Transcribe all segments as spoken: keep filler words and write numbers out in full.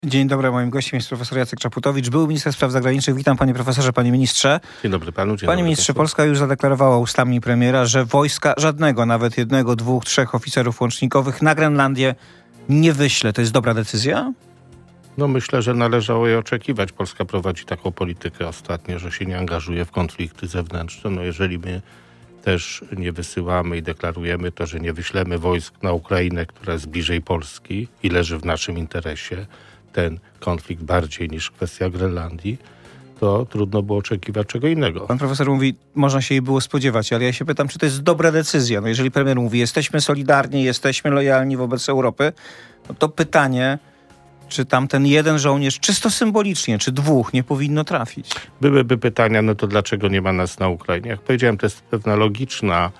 Dzień dobry, moim gościem jest profesor Jacek Czaputowicz, były minister spraw zagranicznych. Witam panie profesorze, panie ministrze. Dzień dobry panu. Dzień panie dobry ministrze, państwu. Polska już zadeklarowała ustami premiera, że wojska żadnego, nawet jednego, dwóch, trzech oficerów łącznikowych na Grenlandię nie wyśle. To jest dobra decyzja? No myślę, że należało je oczekiwać. Polska prowadzi taką politykę ostatnio, że się nie angażuje w konflikty zewnętrzne. No jeżeli my też nie wysyłamy i deklarujemy to, że nie wyślemy wojsk na Ukrainę, która jest bliżej Polski i leży w naszym interesie, ten konflikt bardziej niż kwestia Grenlandii, to trudno było oczekiwać czego innego. Pan profesor mówi, można się jej było spodziewać, ale ja się pytam, czy to jest dobra decyzja. No jeżeli premier mówi, jesteśmy solidarni, jesteśmy lojalni wobec Europy, no to pytanie, czy tam ten jeden żołnierz czysto symbolicznie, czy dwóch nie powinno trafić? Byłyby pytania, no to dlaczego nie ma nas na Ukrainie? Jak powiedziałem, to jest pewna logiczna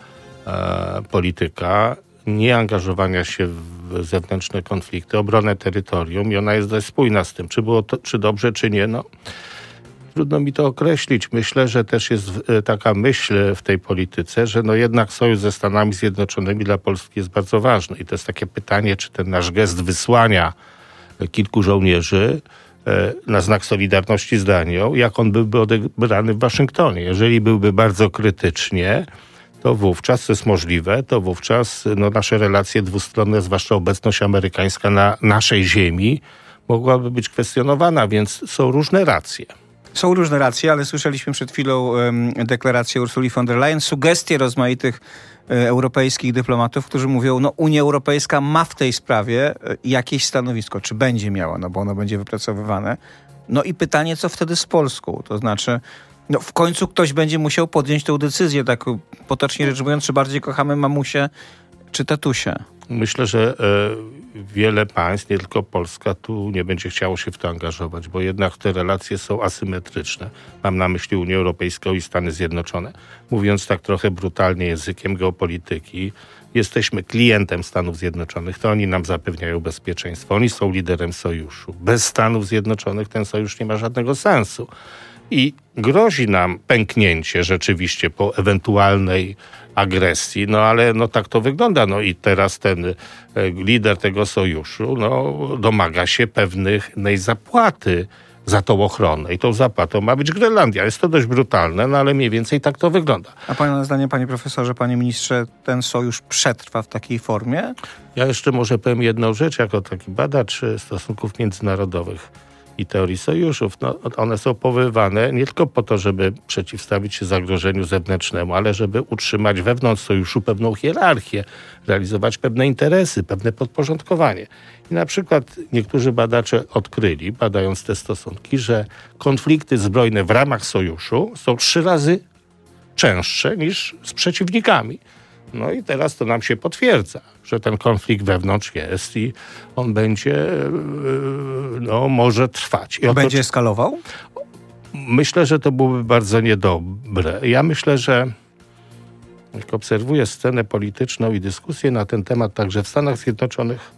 e, polityka nie angażowania się w zewnętrzne konflikty, obronę terytorium i ona jest dość spójna z tym. Czy było to, czy dobrze, czy nie, no trudno mi to określić. Myślę, że też jest taka myśl w tej polityce, że no jednak sojusz ze Stanami Zjednoczonymi dla Polski jest bardzo ważny. I to jest takie pytanie, czy ten nasz gest wysłania kilku żołnierzy na znak solidarności z Danią, jak on byłby odebrany w Waszyngtonie. Jeżeli byłby bardzo krytycznie, to wówczas, co jest możliwe, to wówczas no, nasze relacje dwustronne, zwłaszcza obecność amerykańska na naszej ziemi, mogłaby być kwestionowana, więc są różne racje. Są różne racje, ale słyszeliśmy przed chwilą um, deklarację Ursuli von der Leyen, sugestie rozmaitych e, europejskich dyplomatów, którzy mówią, no Unia Europejska ma w tej sprawie e, jakieś stanowisko, czy będzie miała, no bo ono będzie wypracowywane. No i pytanie, co wtedy z Polską? To znaczy, no w końcu ktoś będzie musiał podjąć tę decyzję, tak potocznie rzecz mówiąc, czy bardziej kochamy mamusię, czy tatusię? Myślę, że e, wiele państw, nie tylko Polska, tu nie będzie chciało się w to angażować, bo jednak te relacje są asymetryczne. Mam na myśli Unię Europejską i Stany Zjednoczone. Mówiąc tak trochę brutalnie językiem geopolityki, jesteśmy klientem Stanów Zjednoczonych, to oni nam zapewniają bezpieczeństwo. Oni są liderem sojuszu. Bez Stanów Zjednoczonych ten sojusz nie ma żadnego sensu. I grozi nam pęknięcie rzeczywiście po ewentualnej agresji, no ale no tak to wygląda. No i teraz ten e, lider tego sojuszu no, domaga się pewnej zapłaty za tą ochronę. I tą zapłatą ma być Grenlandia. Jest to dość brutalne, no ale mniej więcej tak to wygląda. A pana zdaniem, panie profesorze, panie ministrze, ten sojusz przetrwa w takiej formie? Ja jeszcze może powiem jedną rzecz, jako taki badacz stosunków międzynarodowych i teorii sojuszów. No, one są powoływane nie tylko po to, żeby przeciwstawić się zagrożeniu zewnętrznemu, ale żeby utrzymać wewnątrz sojuszu pewną hierarchię, realizować pewne interesy, pewne podporządkowanie. I na przykład niektórzy badacze odkryli, badając te stosunki, że konflikty zbrojne w ramach sojuszu są trzy razy częstsze niż z przeciwnikami. No i teraz to nam się potwierdza, że ten konflikt wewnątrz jest i on będzie, no może trwać. I będzie oto, eskalował? Myślę, że to byłoby bardzo niedobre. Ja myślę, że jak obserwuję scenę polityczną i dyskusję na ten temat także w Stanach Zjednoczonych,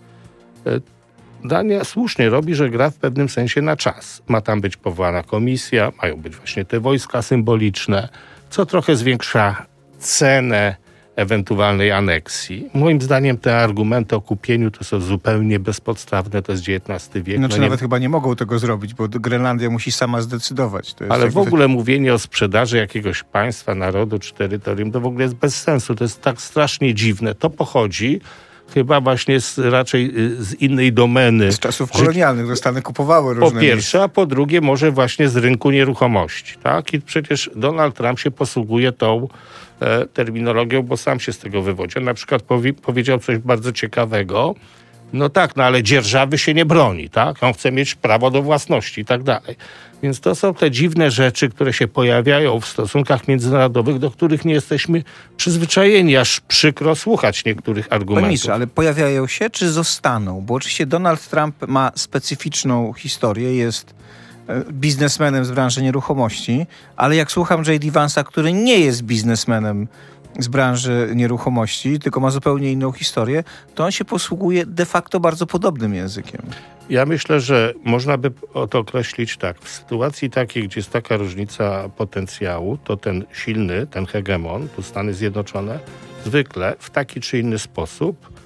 Dania słusznie robi, że gra w pewnym sensie na czas. Ma tam być powołana komisja, mają być właśnie te wojska symboliczne, co trochę zwiększa cenę ewentualnej aneksji. Moim zdaniem te argumenty o kupieniu to są zupełnie bezpodstawne, to jest dziewiętnasty wiek. Znaczy no nie... nawet chyba nie mogą tego zrobić, bo Grenlandia musi sama zdecydować. To jest Ale tak... w ogóle mówienie o sprzedaży jakiegoś państwa, narodu czy terytorium to w ogóle jest bez sensu. To jest tak strasznie dziwne. To pochodzi chyba właśnie z, raczej z innej domeny. Z czasów kolonialnych, że Stany kupowały różne Po pierwsze, miejsca. A po drugie może właśnie z rynku nieruchomości. Tak? I przecież Donald Trump się posługuje tą e, terminologią, bo sam się z tego wywodzi. On na przykład powie, powiedział coś bardzo ciekawego. No tak, no ale dzierżawy się nie broni, tak? On chce mieć prawo do własności i tak dalej. Więc to są te dziwne rzeczy, które się pojawiają w stosunkach międzynarodowych, do których nie jesteśmy przyzwyczajeni, aż przykro słuchać niektórych argumentów. Panie ministrze, ale pojawiają się, czy zostaną? Bo oczywiście Donald Trump ma specyficzną historię, jest biznesmenem z branży nieruchomości, ale jak słucham J D Vance'a, który nie jest biznesmenem z branży nieruchomości, tylko ma zupełnie inną historię, to on się posługuje de facto bardzo podobnym językiem. Ja myślę, że można by to określić tak. W sytuacji takiej, gdzie jest taka różnica potencjału, to ten silny, ten hegemon, tu Stany Zjednoczone, zwykle w taki czy inny sposób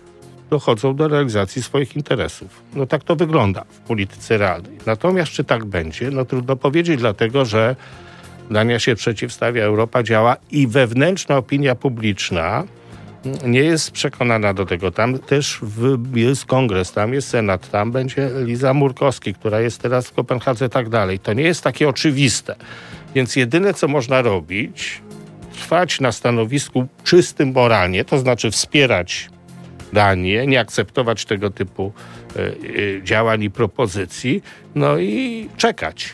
dochodzą do realizacji swoich interesów. No tak to wygląda w polityce realnej. Natomiast czy tak będzie? No trudno powiedzieć, dlatego że Dania się przeciwstawia, Europa działa i wewnętrzna opinia publiczna nie jest przekonana do tego. Tam też w, jest kongres, tam jest senat, tam będzie Liza Murkowski, która jest teraz w Kopenhadze i tak dalej. To nie jest takie oczywiste. Więc jedyne, co można robić, trwać na stanowisku czystym moralnie, to znaczy wspierać Danię, nie akceptować tego typu y, y, działań i propozycji, no i czekać.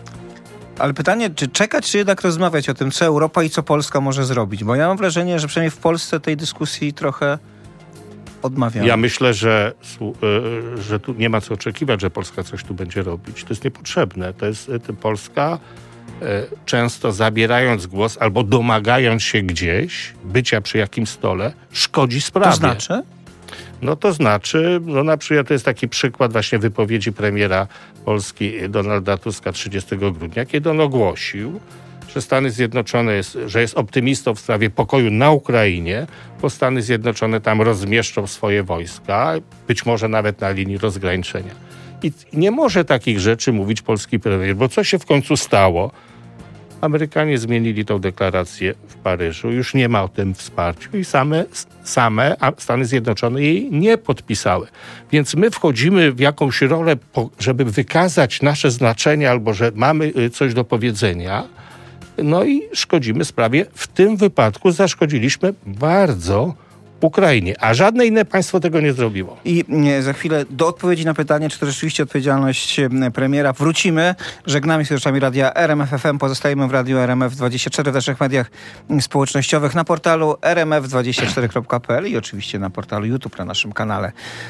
Ale pytanie, czy czekać, czy jednak rozmawiać o tym, co Europa i co Polska może zrobić? Bo ja mam wrażenie, że przynajmniej w Polsce tej dyskusji trochę odmawiamy. Ja myślę, że, y, że tu nie ma co oczekiwać, że Polska coś tu będzie robić. To jest niepotrzebne. To jest y, Polska y, często zabierając głos albo domagając się gdzieś bycia przy jakimś stole, szkodzi sprawie. To znaczy? No to znaczy, no na przykład to jest taki przykład właśnie wypowiedzi premiera Polski Donalda Tuska trzydziestego grudnia, kiedy on ogłosił, że Stany Zjednoczone jest, że jest optymistą w sprawie pokoju na Ukrainie, bo Stany Zjednoczone tam rozmieszczą swoje wojska, być może nawet na linii rozgraniczenia. I nie może takich rzeczy mówić polski premier, bo co się w końcu stało? Amerykanie zmienili tą deklarację w Paryżu, już nie ma o tym wsparciu i same, same Stany Zjednoczone jej nie podpisały. Więc my wchodzimy w jakąś rolę, żeby wykazać nasze znaczenie albo że mamy coś do powiedzenia, no i szkodzimy sprawie. W tym wypadku zaszkodziliśmy bardzo Ukrainie, a żadne inne państwo tego nie zrobiło. I za chwilę do odpowiedzi na pytanie, czy to rzeczywiście odpowiedzialność premiera, wrócimy. Żegnamy się z słuchaczami radia R M F F M. Pozostajemy w radiu R M F dwadzieścia cztery w naszych mediach społecznościowych, na portalu r m f dwadzieścia cztery kropka p l i oczywiście na portalu YouTube, na naszym kanale.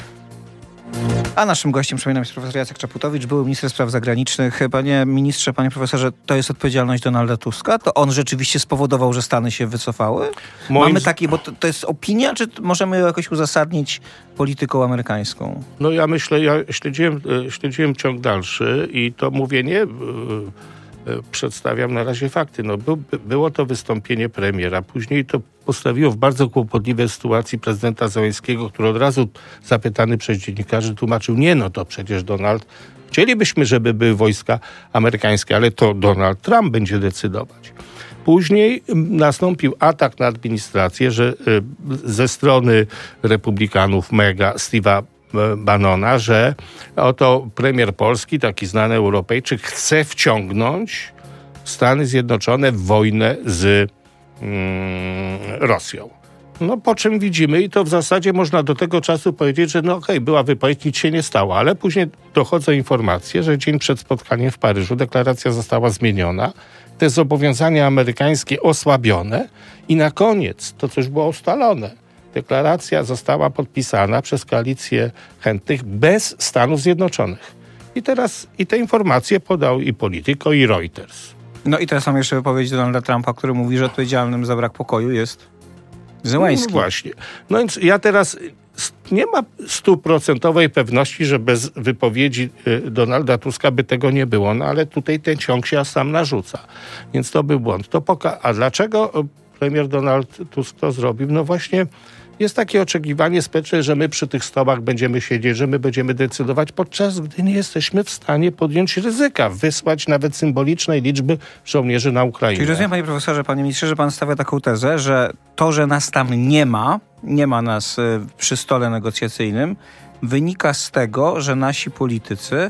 A naszym gościem, przypominam, jest profesor Jacek Czaputowicz, były minister spraw zagranicznych. Panie ministrze, panie profesorze, to jest odpowiedzialność Donalda Tuska? To on rzeczywiście spowodował, że Stany się wycofały? Moim... Mamy takie, bo to, to jest opinia, czy możemy ją jakoś uzasadnić polityką amerykańską? No ja myślę, ja śledziłem, śledziłem ciąg dalszy i to mówienie yy, przedstawiam na razie fakty. No, był, było to wystąpienie premiera, później to postawiło w bardzo kłopotliwej sytuacji prezydenta Zełenskiego, który od razu zapytany przez dziennikarzy tłumaczył, nie no to przecież Donald, chcielibyśmy, żeby były wojska amerykańskie, ale to Donald Trump będzie decydować. Później nastąpił atak na administrację, że ze strony republikanów mega Steve'a Bannona, że oto premier Polski, taki znany Europejczyk, chce wciągnąć Stany Zjednoczone w wojnę z mm, Rosją. No po czym widzimy, i to w zasadzie można do tego czasu powiedzieć, że no okej, okay, była wypowiedź, nic się nie stało, ale później dochodzą informacje, że dzień przed spotkaniem w Paryżu deklaracja została zmieniona, te zobowiązania amerykańskie osłabione i na koniec, to co już było ustalone, deklaracja została podpisana przez koalicję chętnych bez Stanów Zjednoczonych. I teraz i te informacje podał i Politico, i Reuters. No i teraz mam jeszcze wypowiedź Donalda Trumpa, który mówi, że odpowiedzialnym za brak pokoju jest Zełenski. No właśnie. No więc ja teraz nie ma stuprocentowej pewności, że bez wypowiedzi Donalda Tuska by tego nie było, no ale tutaj ten ciąg się sam narzuca. Więc to był błąd. To poka- A dlaczego premier Donald Tusk to zrobił? No właśnie jest takie oczekiwanie społeczne, że my przy tych stołach będziemy siedzieć, że my będziemy decydować, podczas gdy nie jesteśmy w stanie podjąć ryzyka, wysłać nawet symbolicznej liczby żołnierzy na Ukrainę. Czyli rozumiem, panie profesorze, panie ministrze, że pan stawia taką tezę, że to, że nas tam nie ma, nie ma nas przy stole negocjacyjnym, wynika z tego, że nasi politycy,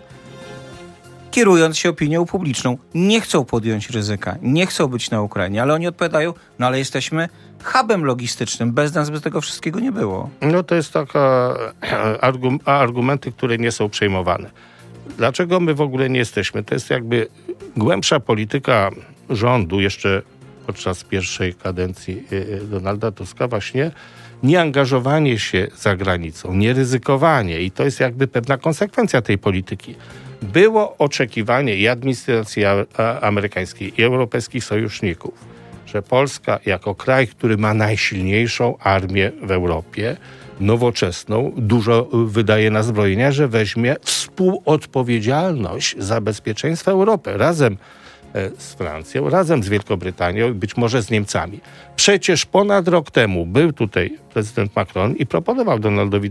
kierując się opinią publiczną, nie chcą podjąć ryzyka, nie chcą być na Ukrainie, ale oni odpowiadają, no ale jesteśmy hubem logistycznym, bez nas by tego wszystkiego nie było. No to jest taka argum- argumenty, które nie są przejmowane. Dlaczego my w ogóle nie jesteśmy? To jest jakby głębsza polityka rządu jeszcze podczas pierwszej kadencji Donalda Tuska właśnie nieangażowanie się za granicą, nieryzykowanie i to jest jakby pewna konsekwencja tej polityki. Było oczekiwanie i administracji amerykańskiej, i europejskich sojuszników, że Polska jako kraj, który ma najsilniejszą armię w Europie, nowoczesną, dużo wydaje na zbrojenia, że weźmie współodpowiedzialność za bezpieczeństwo Europy razem z Francją, razem z Wielkobrytanią i być może z Niemcami. Przecież ponad rok temu był tutaj prezydent Macron i proponował Donaldowi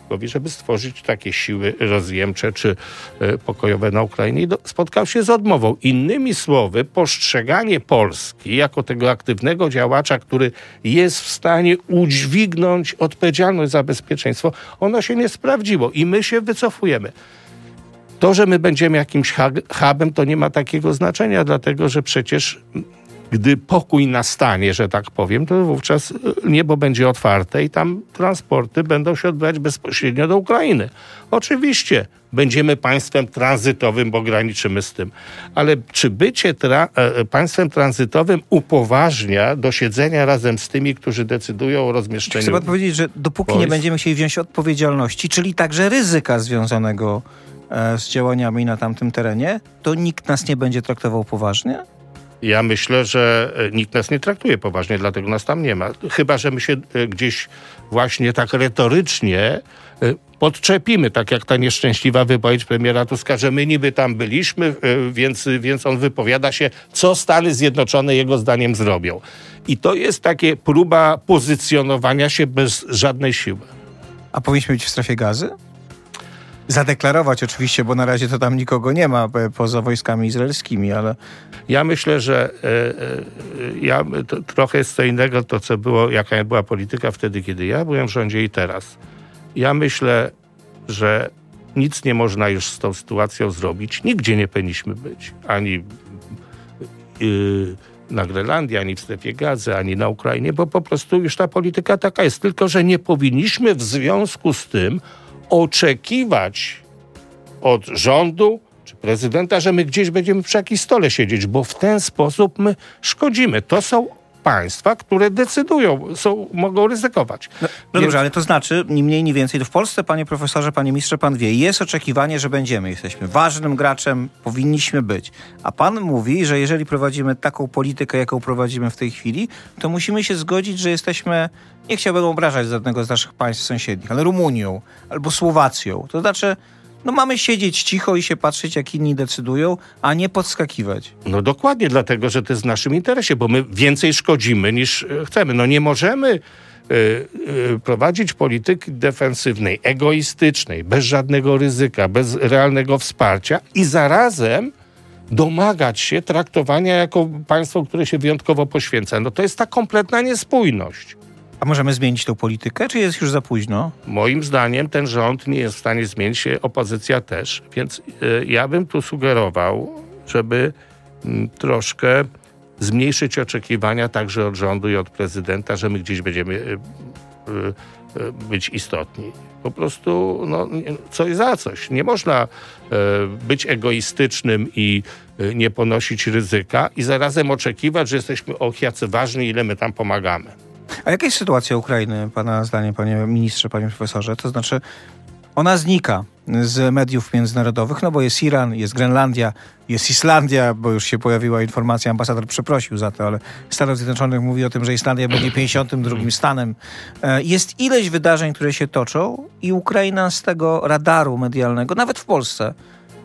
Tuskowi, żeby stworzyć takie siły rozjemcze czy pokojowe na Ukrainie i do, spotkał się z odmową. Innymi słowy, postrzeganie Polski jako tego aktywnego działacza, który jest w stanie udźwignąć odpowiedzialność za bezpieczeństwo, ono się nie sprawdziło i my się wycofujemy. To, że my będziemy jakimś hubem, to nie ma takiego znaczenia, dlatego że przecież gdy pokój nastanie, że tak powiem, to wówczas niebo będzie otwarte i tam transporty będą się odbywać bezpośrednio do Ukrainy. Oczywiście będziemy państwem tranzytowym, bo graniczymy z tym. Ale czy bycie tra- państwem tranzytowym upoważnia do siedzenia razem z tymi, którzy decydują o rozmieszczeniu? Chcę pan powiedzieć, że dopóki wojsk, nie będziemy chcieli wziąć odpowiedzialności, czyli także ryzyka związanego e, z działaniami na tamtym terenie, to nikt nas nie będzie traktował poważnie? Ja myślę, że nikt nas nie traktuje poważnie, dlatego nas tam nie ma. Chyba że my się gdzieś właśnie tak retorycznie podczepimy, tak jak ta nieszczęśliwa wypowiedź premiera Tuska, że my niby tam byliśmy, więc, więc on wypowiada się, co Stany Zjednoczone jego zdaniem zrobią. I to jest takie próba pozycjonowania się bez żadnej siły. A powinniśmy być w strefie gazy? Zadeklarować oczywiście, bo na razie to tam nikogo nie ma poza wojskami izraelskimi, ale... Ja myślę, że e, e, ja, to, trochę jest co innego to, co było, jaka była polityka wtedy, kiedy ja byłem w rządzie i teraz. Ja myślę, że nic nie można już z tą sytuacją zrobić. Nigdzie nie powinniśmy być. Ani yy, na Grenlandii, ani w strefie gazy, ani na Ukrainie, bo po prostu już ta polityka taka jest. Tylko że nie powinniśmy w związku z tym oczekiwać od rządu czy prezydenta, że my gdzieś będziemy przy jakimś stole siedzieć, bo w ten sposób my szkodzimy. To są państwa, które decydują, są, mogą ryzykować. No, no Więc... dobrze, ale to znaczy, ni mniej, ni więcej, to w Polsce, panie profesorze, panie ministrze, pan wie, jest oczekiwanie, że będziemy. Jesteśmy ważnym graczem, powinniśmy być. A pan mówi, że jeżeli prowadzimy taką politykę, jaką prowadzimy w tej chwili, to musimy się zgodzić, że jesteśmy, nie chciałbym obrażać żadnego z naszych państw sąsiednich, ale Rumunią albo Słowacją. To znaczy, no mamy siedzieć cicho i się patrzeć, jak inni decydują, a nie podskakiwać. No dokładnie, dlatego, że to jest w naszym interesie, bo my więcej szkodzimy niż chcemy. No nie możemy y, y, prowadzić polityki defensywnej, egoistycznej, bez żadnego ryzyka, bez realnego wsparcia i zarazem domagać się traktowania jako państwo, które się wyjątkowo poświęca. No to jest ta kompletna niespójność. A możemy zmienić tę politykę, czy jest już za późno? Moim zdaniem ten rząd nie jest w stanie zmienić się, opozycja też. Więc y, ja bym tu sugerował, żeby y, troszkę zmniejszyć oczekiwania także od rządu i od prezydenta, że my gdzieś będziemy y, y, y, być istotni. Po prostu no, coś za coś. Nie można y, być egoistycznym i y, nie ponosić ryzyka i zarazem oczekiwać, że jesteśmy och, jacy ważni, ile my tam pomagamy. A jaka jest sytuacja Ukrainy, pana zdaniem, panie ministrze, panie profesorze? To znaczy, ona znika z mediów międzynarodowych, no bo jest Iran, jest Grenlandia, jest Islandia, bo już się pojawiła informacja, ambasador przeprosił za to, ale Stanów Zjednoczonych mówi o tym, że Islandia będzie pięćdziesiątym drugim stanem. Jest ileś wydarzeń, które się toczą i Ukraina z tego radaru medialnego, nawet w Polsce,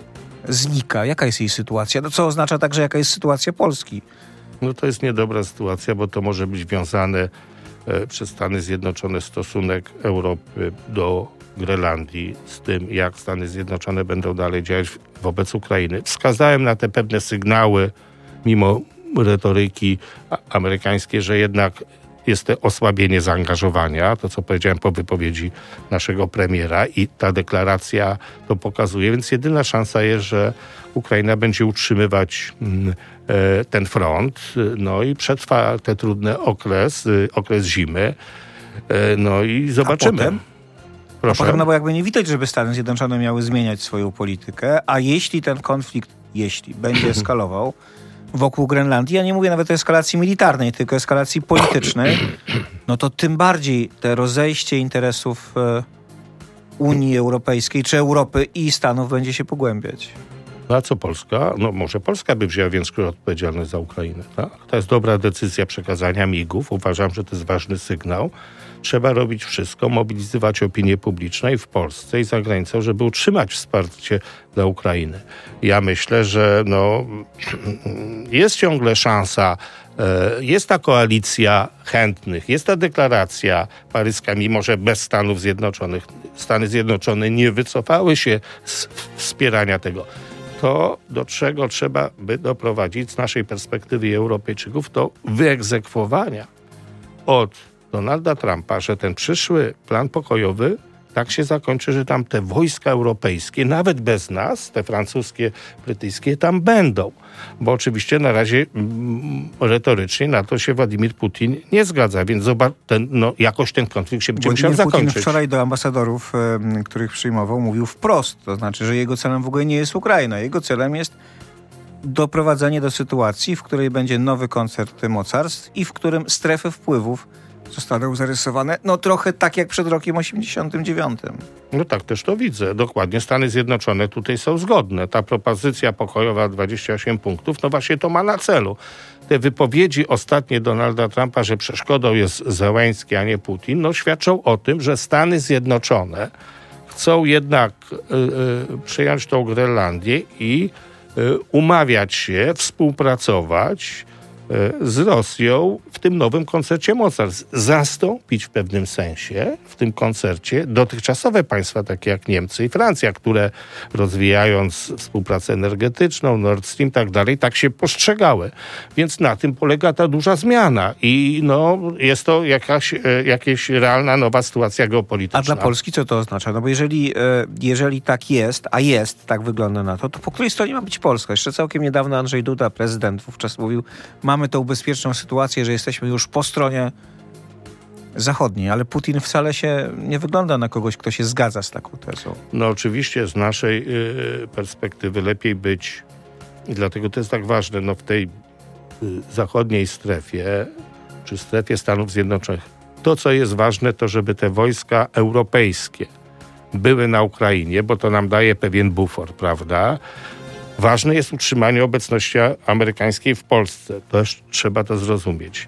znika. Jaka jest jej sytuacja? No co oznacza także, jaka jest sytuacja Polski? No to jest niedobra sytuacja, bo to może być wiązane e, przez Stany Zjednoczone stosunek Europy do Grenlandii z tym, jak Stany Zjednoczone będą dalej działać wobec Ukrainy. Wskazałem na te pewne sygnały, mimo retoryki amerykańskiej, że jednak jest to osłabienie zaangażowania, to co powiedziałem po wypowiedzi naszego premiera i ta deklaracja to pokazuje, więc jedyna szansa jest, że Ukraina będzie utrzymywać mm, e, ten front, no i przetrwa ten trudny okres, y, okres zimy, e, no i zobaczymy. A potem? Proszę. A potem, no bo jakby nie widać, żeby Stany Zjednoczone miały zmieniać swoją politykę, a jeśli ten konflikt, jeśli będzie eskalował wokół Grenlandii, ja nie mówię nawet o eskalacji militarnej, tylko eskalacji politycznej, no to tym bardziej te rozejście interesów e, Unii Europejskiej czy Europy i Stanów będzie się pogłębiać. No a co Polska? No może Polska by wzięła większą odpowiedzialność za Ukrainę. Tak? To jest dobra decyzja przekazania migów. Uważam, że to jest ważny sygnał. Trzeba robić wszystko, mobilizować opinię publiczną i w Polsce i za granicą, żeby utrzymać wsparcie dla Ukrainy. Ja myślę, że no, jest ciągle szansa, jest ta koalicja chętnych, jest ta deklaracja paryska, mimo że bez Stanów Zjednoczonych. Stany Zjednoczone nie wycofały się z wspierania tego. To, do czego trzeba by doprowadzić z naszej perspektywy Europejczyków, to wyegzekwowania od Donalda Trumpa, że ten przyszły plan pokojowy tak się zakończy, że tam te wojska europejskie, nawet bez nas, te francuskie, brytyjskie, tam będą. Bo oczywiście na razie mm, retorycznie na to się Władimir Putin nie zgadza, więc zobacz, ten, no, jakoś ten konflikt się będzie musiał zakończyć. Putin wczoraj do ambasadorów, y, których przyjmował, mówił wprost. To znaczy, że jego celem w ogóle nie jest Ukraina. Jego celem jest doprowadzenie do sytuacji, w której będzie nowy koncert mocarstw i w którym strefy wpływów zostaną zarysowane, no trochę tak jak przed rokiem osiemdziesiątym dziewiątym. No tak też to widzę. Dokładnie. Stany Zjednoczone tutaj są zgodne. Ta propozycja pokojowa dwadzieścia osiem punktów, no właśnie to ma na celu. Te wypowiedzi ostatnie Donalda Trumpa, że przeszkodą jest Zełenski, a nie Putin, no świadczą o tym, że Stany Zjednoczone chcą jednak y, y, przyjąć tą Grenlandię i y, umawiać się, współpracować z Rosją w tym nowym koncercie mocarstw. Zastąpić w pewnym sensie w tym koncercie dotychczasowe państwa takie jak Niemcy i Francja, które rozwijając współpracę energetyczną, Nord Stream i tak dalej, tak się postrzegały. Więc na tym polega ta duża zmiana i no, jest to jakaś, jakaś realna nowa sytuacja geopolityczna. A dla Polski co to oznacza? No bo jeżeli, jeżeli tak jest, a jest, tak wygląda na to, to po której stronie ma być Polska? Jeszcze całkiem niedawno Andrzej Duda, prezydent, wówczas mówił, mamy tą bezpieczną sytuację, że jesteśmy już po stronie zachodniej, ale Putin wcale się nie wygląda na kogoś, kto się zgadza z taką tezą. No oczywiście z naszej y, perspektywy lepiej być, i dlatego to jest tak ważne, no w tej y, zachodniej strefie, czy strefie Stanów Zjednoczonych, to co jest ważne, to żeby te wojska europejskie były na Ukrainie, bo to nam daje pewien bufor, prawda? Ważne jest utrzymanie obecności amerykańskiej w Polsce. Też trzeba to zrozumieć.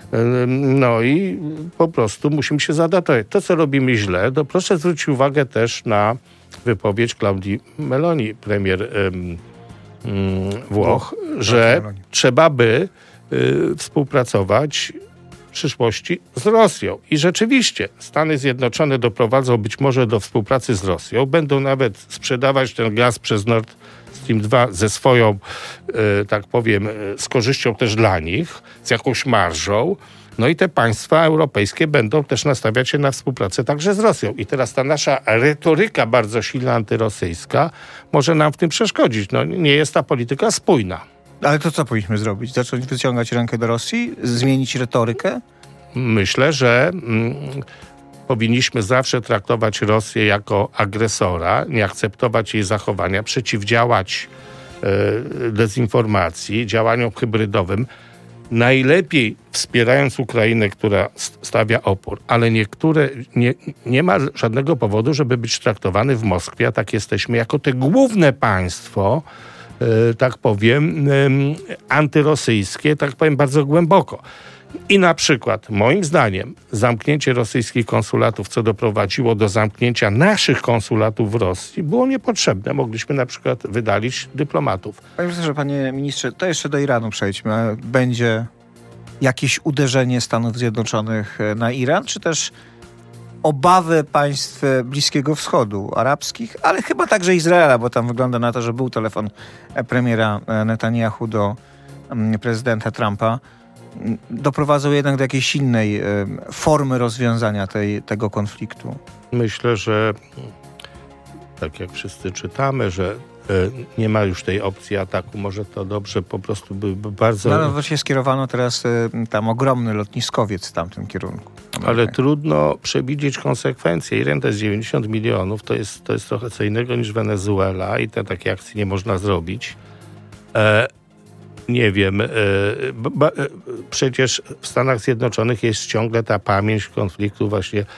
No i po prostu musimy się zadatować. To, co robimy źle, to proszę zwrócić uwagę też na wypowiedź Klaudii Meloni, premier um, um, Włoch, no, że no, trzeba by y, współpracować w przyszłości z Rosją. I rzeczywiście Stany Zjednoczone doprowadzą być może do współpracy z Rosją. Będą nawet sprzedawać ten gaz przez Nord Stream dwa ze swoją, e, tak powiem, z korzyścią też dla nich, z jakąś marżą. No i te państwa europejskie będą też nastawiać się na współpracę także z Rosją. I teraz ta nasza retoryka bardzo silna antyrosyjska może nam w tym przeszkodzić. No nie jest ta polityka spójna. Ale to co powinniśmy zrobić? Zacząć wyciągać rękę do Rosji? Zmienić retorykę? Myślę, że mm, powinniśmy zawsze traktować Rosję jako agresora, nie akceptować jej zachowania, przeciwdziałać e, dezinformacji, działaniom hybrydowym. Najlepiej wspierając Ukrainę, która stawia opór, ale niektóre, nie, nie ma żadnego powodu, żeby być traktowany w Moskwie, a tak jesteśmy, jako te główne państwo, e, tak powiem, e, antyrosyjskie, tak powiem bardzo głęboko. I na przykład, moim zdaniem, zamknięcie rosyjskich konsulatów, co doprowadziło do zamknięcia naszych konsulatów w Rosji, było niepotrzebne. Mogliśmy na przykład wydalić dyplomatów. Panie profesorze, panie ministrze, to jeszcze do Iranu przejdźmy. Będzie jakieś uderzenie Stanów Zjednoczonych na Iran, czy też obawy państw Bliskiego Wschodu, arabskich, ale chyba także Izraela, bo tam wygląda na to, że był telefon premiera Netanyahu do prezydenta Trumpa, doprowadzą jednak do jakiejś innej y, formy rozwiązania tej, tego konfliktu? Myślę, że tak jak wszyscy czytamy, że y, nie ma już tej opcji ataku. Może to dobrze po prostu byłby bardzo... No, ale właśnie skierowano teraz y, tam ogromny lotniskowiec w tamtym kierunku. Ale okay. Trudno przewidzieć konsekwencje. Iran to jest dziewięćdziesiąt milionów, to jest, to jest trochę co innego niż Wenezuela i te takie akcje nie można zrobić. E, Nie wiem, przecież w Stanach Zjednoczonych jest ciągle ta pamięć konfliktu właśnie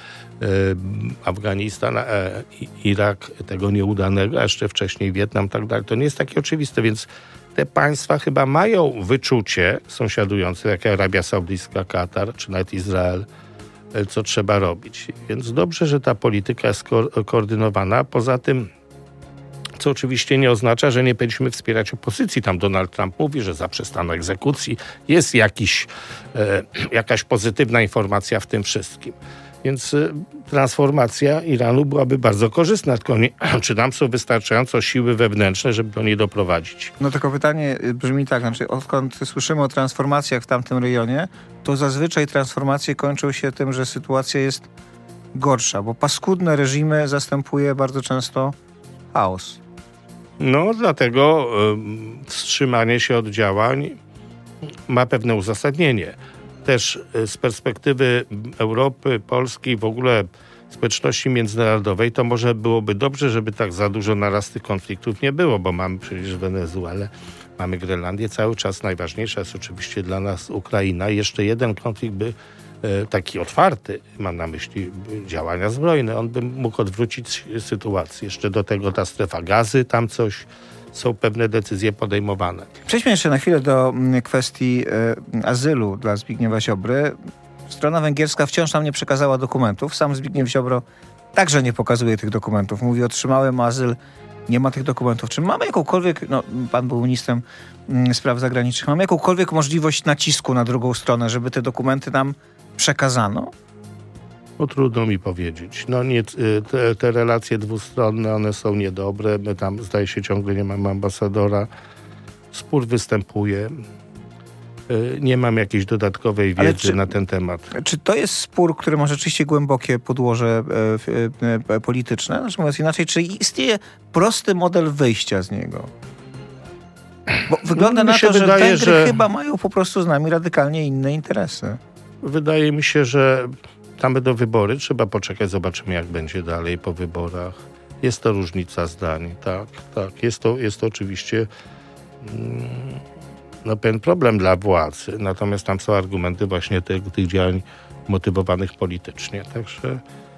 Afganistan, Irak, tego nieudanego, a jeszcze wcześniej Wietnam, tak dalej. To nie jest takie oczywiste, więc te państwa chyba mają wyczucie sąsiadujące, jak Arabia Saudyjska, Katar, czy nawet Izrael, co trzeba robić. Więc dobrze, że ta polityka jest ko- koordynowana. Poza tym, co oczywiście nie oznacza, że nie powinniśmy wspierać opozycji. Tam Donald Trump mówi, że zaprzestano egzekucji. Jest jakiś, e, jakaś pozytywna informacja w tym wszystkim. Więc e, transformacja Iranu byłaby bardzo korzystna. Tylko nie, czy nam są wystarczająco siły wewnętrzne, żeby do niej doprowadzić? No tylko pytanie brzmi tak, znaczy odkąd słyszymy o transformacjach w tamtym rejonie, to zazwyczaj transformacje kończą się tym, że sytuacja jest gorsza, bo paskudne reżimy zastępuje bardzo często chaos. No, dlatego y, wstrzymanie się od działań ma pewne uzasadnienie. Też y, z perspektywy Europy, Polski, w ogóle społeczności międzynarodowej, to może byłoby dobrze, żeby tak za dużo naraz tych konfliktów nie było, bo mamy przecież Wenezuelę, mamy Grenlandię. Cały czas najważniejsza jest oczywiście dla nas Ukraina. I jeszcze jeden konflikt by taki otwarty, mam na myśli działania zbrojne, on by mógł odwrócić sytuację. Jeszcze do tego ta strefa gazy, tam coś, są pewne decyzje podejmowane. Przejdźmy jeszcze na chwilę do kwestii y, azylu dla Zbigniewa Ziobry. Strona węgierska wciąż nam nie przekazała dokumentów. Sam Zbigniew Ziobro także nie pokazuje tych dokumentów. Mówi, otrzymałem azyl, nie ma tych dokumentów. Czy mamy jakąkolwiek, no pan był ministrem y, spraw zagranicznych, mamy jakąkolwiek możliwość nacisku na drugą stronę, żeby te dokumenty nam przekazano? No trudno mi powiedzieć. No nie, te, te relacje dwustronne, one są niedobre. My tam, zdaje się, ciągle nie mamy ambasadora. Spór występuje. Nie mam jakiejś dodatkowej wiedzy czy, na ten temat. Czy to jest spór, który ma rzeczywiście głębokie podłoże e, e, polityczne? Znaczy mówiąc inaczej, czy istnieje prosty model wyjścia z niego? Bo wygląda no, na to, że wydaje, Węgry że... chyba mają po prostu z nami radykalnie inne interesy. Wydaje mi się, że tam będą wybory. Trzeba poczekać, zobaczymy, jak będzie dalej po wyborach. Jest to różnica zdań, tak, tak. Jest to, jest to oczywiście mm, no, pewien problem dla władzy. Natomiast tam są argumenty właśnie tych, tych działań motywowanych politycznie. Także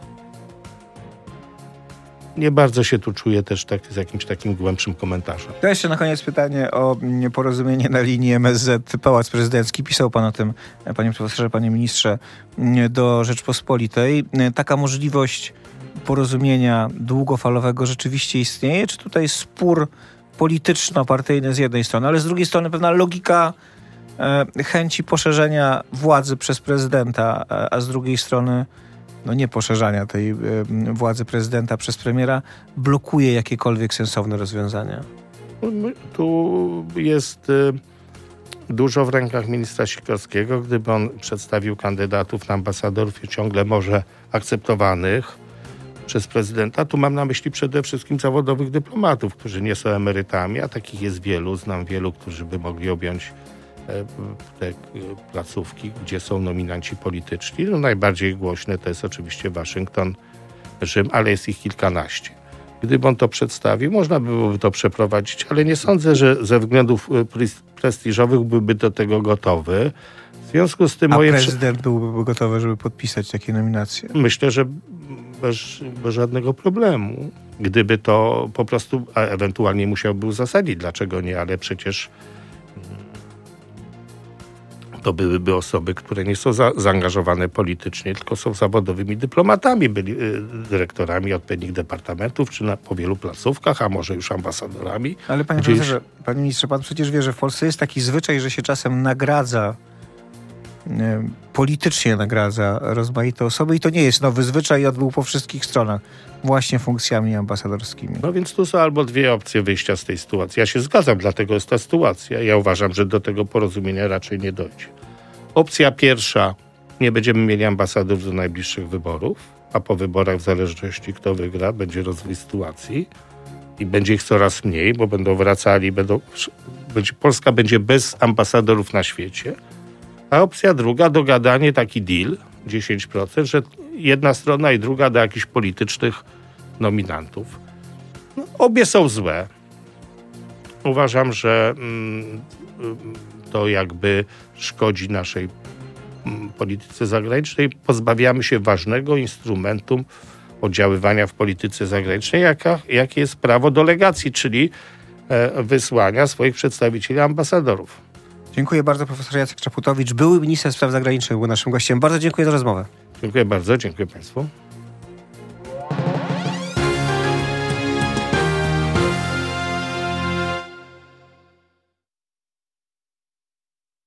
nie bardzo się tu czuję też tak, z jakimś takim głębszym komentarzem. To jeszcze na koniec pytanie o porozumienie na linii M S Z Pałac Prezydencki. Pisał pan o tym, panie profesorze, panie ministrze, do Rzeczpospolitej. Taka możliwość porozumienia długofalowego rzeczywiście istnieje? Czy tutaj spór polityczno-partyjny z jednej strony, ale z drugiej strony pewna logika e, chęci poszerzenia władzy przez prezydenta, a, a z drugiej strony no nie poszerzania tej y, władzy prezydenta przez premiera, blokuje jakiekolwiek sensowne rozwiązania? Tu jest y, dużo w rękach ministra Sikorskiego. Gdyby on przedstawił kandydatów na ambasadorów ciągle może akceptowanych przez prezydenta, tu mam na myśli przede wszystkim zawodowych dyplomatów, którzy nie są emerytami, a takich jest wielu. Znam wielu, którzy by mogli objąć te placówki, gdzie są nominaci polityczni. No, najbardziej głośne to jest oczywiście Waszyngton, Rzym, ale jest ich kilkanaście. Gdyby on to przedstawił, można byłoby to przeprowadzić, ale nie sądzę, że ze względów prestiżowych byłby do tego gotowy. W związku z tym A moje... prezydent byłby gotowy, żeby podpisać takie nominacje? Myślę, że bez, bez żadnego problemu. Gdyby to po prostu, a ewentualnie musiałby uzasadnić, dlaczego nie, ale przecież to byłyby osoby, które nie są za, zaangażowane politycznie, tylko są zawodowymi dyplomatami, byli y, dyrektorami odpowiednich departamentów, czy na, po wielu placówkach, a może już ambasadorami. Ale panie Gdzieś... profesorze, panie ministrze, pan przecież wie, że w Polsce jest taki zwyczaj, że się czasem nagradza, y, politycznie nagradza rozmaite osoby i to nie jest nowy zwyczaj i on był po wszystkich stronach, właśnie funkcjami ambasadorskimi. No więc tu są albo dwie opcje wyjścia z tej sytuacji. Ja się zgadzam, dlatego jest ta sytuacja. Ja uważam, że do tego porozumienia raczej nie dojdzie. Opcja pierwsza, nie będziemy mieli ambasadorów do najbliższych wyborów, a po wyborach w zależności kto wygra, będzie rozwój sytuacji i będzie ich coraz mniej, bo będą wracali, będą, będzie, Polska będzie bez ambasadorów na świecie. A opcja druga, dogadanie, taki deal, dziesięć procent, że jedna strona i druga da jakichś politycznych nominantów. No, obie są złe. Uważam, że mm, to jakby szkodzi naszej polityce zagranicznej pozbawiamy się ważnego instrumentu oddziaływania w polityce zagranicznej, jaka, jakie jest prawo delegacji, czyli wysłania swoich przedstawicieli, ambasadorów. Dziękuję bardzo, profesor Jacek Czaputowicz, były minister spraw zagranicznych, był naszym gościem. Bardzo dziękuję za rozmowę. Dziękuję bardzo, dziękuję Państwu.